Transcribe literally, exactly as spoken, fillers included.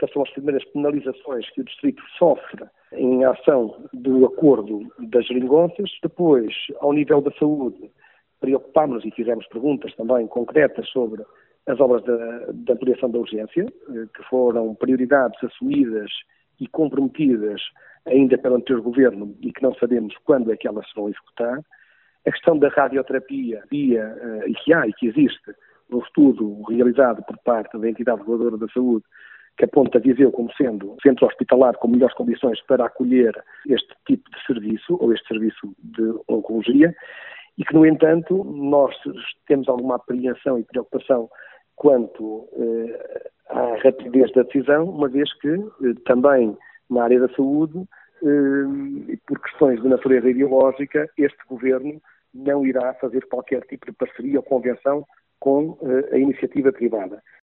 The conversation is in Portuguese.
estas são as primeiras penalizações que o Distrito sofre em ação do acordo das geringonças. Depois, ao nível da saúde, preocupámos-nos e fizemos perguntas também concretas sobre as obras da, da ampliação da urgência, que foram prioridades assumidas e comprometidas ainda pelo anterior governo e que não sabemos quando é que elas se vão executar. A questão da radioterapia, via, e que há e que existe, um estudo realizado por parte da entidade reguladora da saúde, que aponta Viseu como sendo centro hospitalar com melhores condições para acolher este tipo de serviço, ou este serviço de oncologia, e que, no entanto, nós temos alguma apreensão e preocupação quanto eh, à rapidez da decisão, uma vez que eh, também na área da saúde, eh, por questões de natureza ideológica, este governo não irá fazer qualquer tipo de parceria ou convenção com eh, a iniciativa privada.